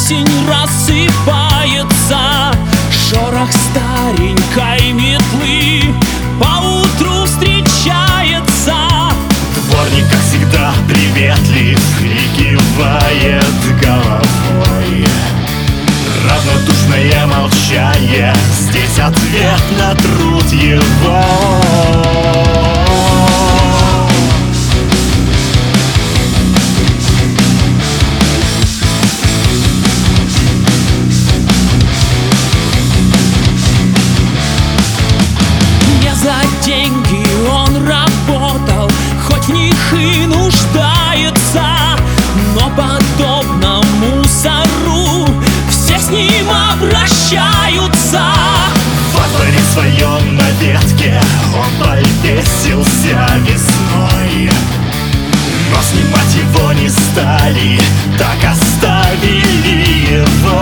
осень рассыпается, шорох старенькой метлы поутру встречается. Дворник, как всегда, приветлив и кивает головой. Равнодушное молчание, здесь ответ на труд его. Деньги он работал, хоть в них и нуждается, но подобно мусору все с ним обращаются. Во дворе своем на ветке он повесился весной, но снимать его не стали, так оставили его.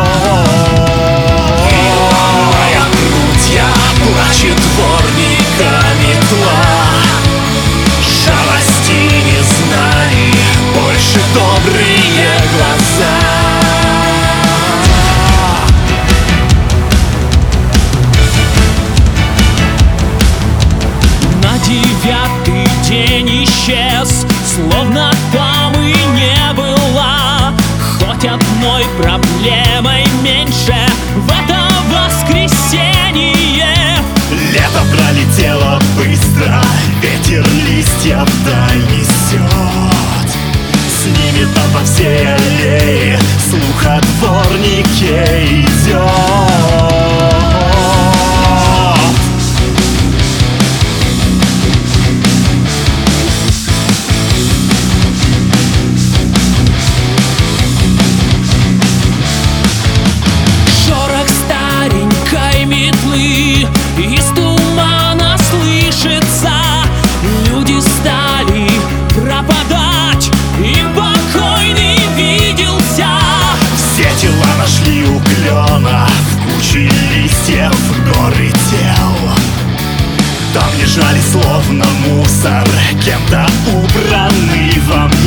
Моя грудья плачет дворника метла, жалости не знали, больше добрые глаза. На девятый день исчез, словно там и не было, хоть одной проблемой меньше в это воскресенье. Лето пролетело быстро, ветер листья вдаль несет. С ними там по всей аллее слух о дворнике идет. Шорох старенькой метлы из тумана слышится, люди стали пропадать, им покойный виделся. Все тела нашли у клена, в куче листьев горы тел. Там лежали словно мусор, кем-то убранный во мне.